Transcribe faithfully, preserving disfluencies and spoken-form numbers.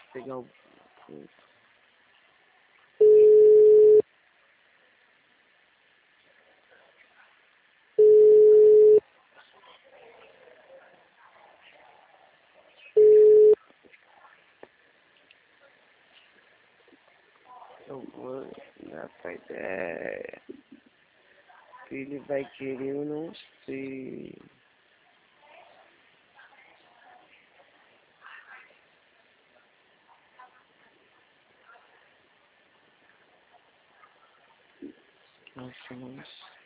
pegar o... Eu vou dar pra ideia. O que ele vai querer, eu não sei. Nossa, nossa.